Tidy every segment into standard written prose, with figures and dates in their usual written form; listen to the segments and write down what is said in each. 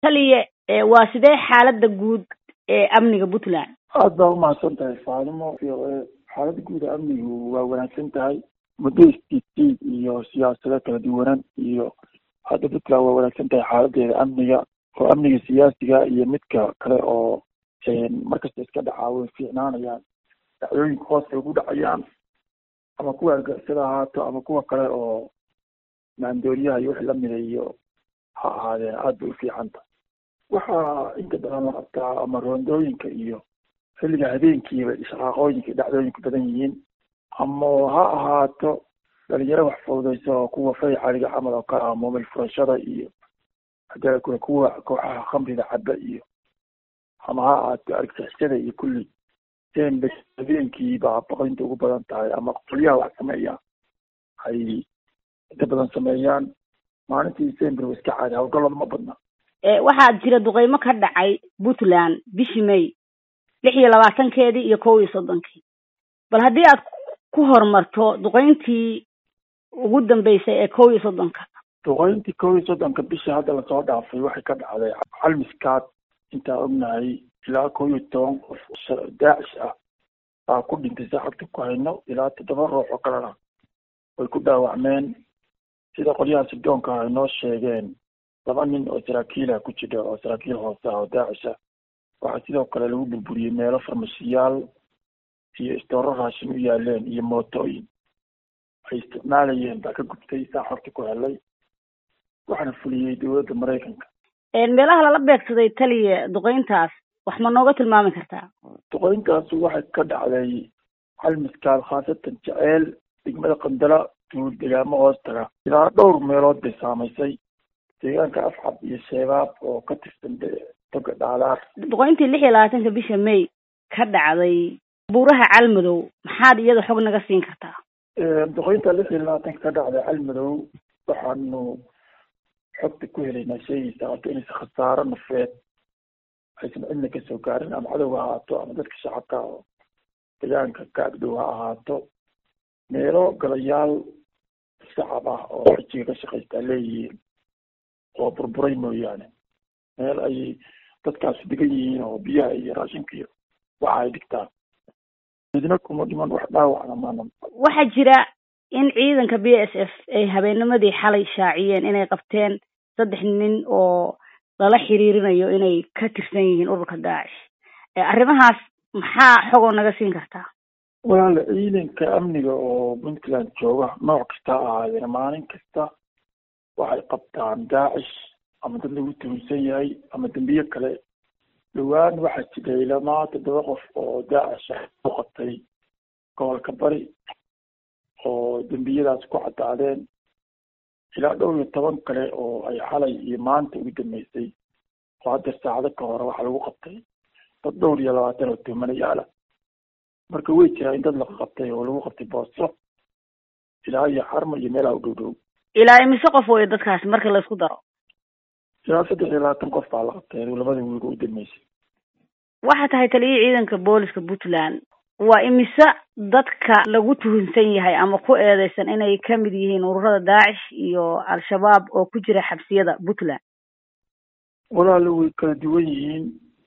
taliye waa sidee xaaladda guud ee amniga Puntland? aad baa umahadsan tahay Faalimo. xaaladda guud ee amnigu waa wanaagsan tahay. muddo istiid iyo siyaasado kala duwan iyo hadda Puntland waa wanaagsan tahay xaaladdeeda amniga oo amniga siyaasiga iyo midka kale oo markasta iska dhacaawo fiicnaanayaan. dhacdooyinka hoos ugu dhacayaan ama kuwa argagixisada ahaato ama kuwa kale oo maandooriyaha iyo wixii la midayo ha ahaadeen aad bay u fiicanta. waxaa inta badan la qabtaa ama roondooyinka iyo xilliga habeenkiiba shaqaaqooyinka dhacdooyinka badan yihiin ama ha ahaato dhalinyaro wax fududaysa oo kuwa faycaliga camal oo kale ah mobil furashada iyo hadda kuwa kooxaha khamrida caba iyo ama ha ahaato argagixisada iyo kulli habeenkii baa baqaynta ugu badan tahay ama qolyaha wax sameeya ay inta badan sameeyaan. maalintii December waa iska caadi, hawlgallada ma badna. waxaa jira duqeymo ka dhacay Puntland bishii May 26keedii iyo 31kii. bal haddii aad ku hormarto duqeyntii ugu dambeysay ee 31ka. duqeyntii 31ka bishii hadda la soo dhaafay waxay ka dhacday Calmiskaad inta ognahay ilaa 11 qof Daacish ah baa ku dhintay saacadda ku hayno ilaa 7 ruux oo kalena way ku dhaawacmeen sida qolyaha sidoonka ay noo sheegeen. 2 nin oo saraakiil ah ku jira oo saraakiil hoose ah oo Daacish ah. waxaa sidoo kale lagu burburiyey meelo farmashiyaal iyo istooro raashin u yaaleen iyo mootooyin ay isticmaalayeen baa ka gubtay saacadda ku helay. waxaana fuliyey dowladda Mareykanka. meelaha lala beegsaday taliye duqeyntaas wax ma nooga tilmaami kartaa? duqeyntaas waxay ka dhacday Calmiskaad khaasatan Jaceyl degmada Qandala tuul deegaamo hoos taga ilaa dhowr meelood bay saamaysay deegaanka Afcab iyo Sheebaab oo ka tirsan toga Dhaalaar. duqeyntii 26ka bisha May ka dhacday buuraha Calmadow maxaad iyada xog naga siin kartaa? duqeynta 26 ka dhacday Calmadow waxaanu xogta ku helaynaa sheegaysa inay khasaaro nafeed aysan cidna ka soo gaarin ama cadow ha ahaato ama dadka shacabka oo deegaanka ka agdhow ha ahaato. meelo galayaal shacab ah oo xijiga ka shaqaystaa leeyihiin oo burburay mooyaane meel ay dadkaasi degan yihiin oo biyaha iyo raashinka iyo waxa ay dhigtaan midna kuma dhiman wax dhaawacna maana. waxaa jira in ciidanka BSF ay habeennimadii xalay shaaciyeen inay qabteen 3 nin oo lala xiriirinayo inay ka tirsan yihiin ururka Daacish. arrimahaas maxaa xog naga siin kartaa? walaal ciidanka amniga oo Puntland jooga nooc kasta ahaayeen maalin kasta waxay qabtaan Daacish ama dad lagu tuhunsan yahay ama dambiye kale. dhawaan waxaa jiray ilaa 7 qof oo Daacish ah qabtay gobolka Bari oo dambiyadaas ku cadaadeen ilaa 12 kale oo ay xalay iyo maanta ugu dambeysay oo hadda saacado ka hor waxa lagu qabtay dad 20 oo tuhmanayaal. marka way jiraan in dad la qabtay oo lagu qabtay Booso ilaa iyo Xarmo iyo meelaha u dhow. ilaa imise qof way dadkaas marka la isku daro? ilaa 23 qof baa la qabtay labada wiil ugu dambeysay. waxa tahay taliye ciidanka booliska Puntland waa imise dadka lagu tuhunsan yahay ama ku eedeysan inay ka mid yihiin ururada Daacish iyo Al-Shabaab oo ku jira xabsiyada Puntland? walaal way kala duwan yihiin.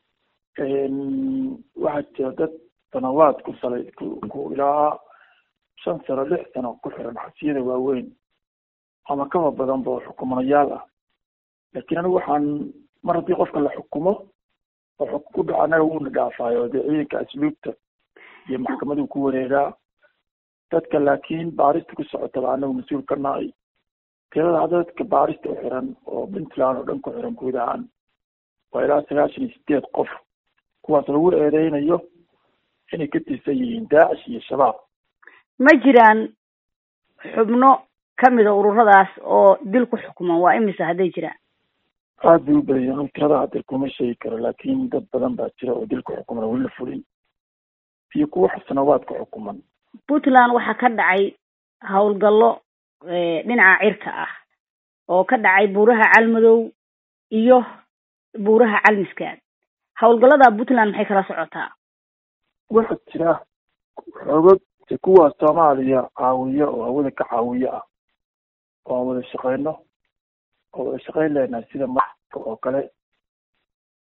waxaa jira dad sanawaad ku salay ku ilaa 5 sano 6 sano ku xiran xabsiyada waaweyn ama kaba badan boo xukumayaal ah. laakiin anigu waxaan mar haddii qofka la xukumo oo xukun ku dhaco anaga uuna dhaafayo dee ciidanka asluubta iyo maxkamadu ku wareegaa dadka. laakiin baarista ku socota anagu mas-uul ka nahay. tirada dadka baarista u xiran oo Puntland oo dhan ku xiran guud ahaan waa ilaa 98 qof kuwaas lagu eedeynayo inay ka tirsan yihiin Daacish iyo Shabaab. ma jiraan xubno kamid ah ururadaas oo dil ku xukuman? waa imise hadday jiraan? aad bay u badan yihiin. tirada hadda kuma sheegi karo laakiin dad badan baa jira oo dil ku xukuman weli la fulin iyo kuwa sanawaad ku xukuman. Puntland waxaa ka dhacay hawlgallo dhinaca cirka ah oo ka dhacay buuraha Calmadow iyo buuraha Calmiskaad. hawlgallada Puntland maxay kala socotaa? waxaa jira xoogag kuwa Soomaaliya caawiya oo hawada ka caawiya ah oo wada shaqeyno oo wada shaqeyn leena sida marka oo kale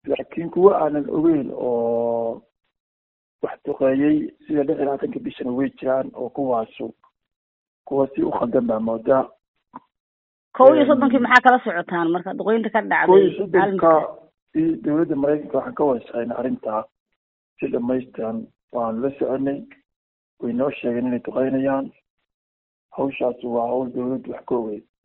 laakiin kuwa aanan ogeyn oo wax duqeeyey sida 16 bishana way jiraan oo kuwa si u khaldan baa moodaa. 31 maxaa kala socotaan marka duqeynta ka dhacday dowladda Mareykanka waxaan ka wada arrintaa si dhamaystiran waan la soconay, way noo sheegeen inay duqeynayaan. hawshaas waa hawl dowladdu wax ka ogeyd.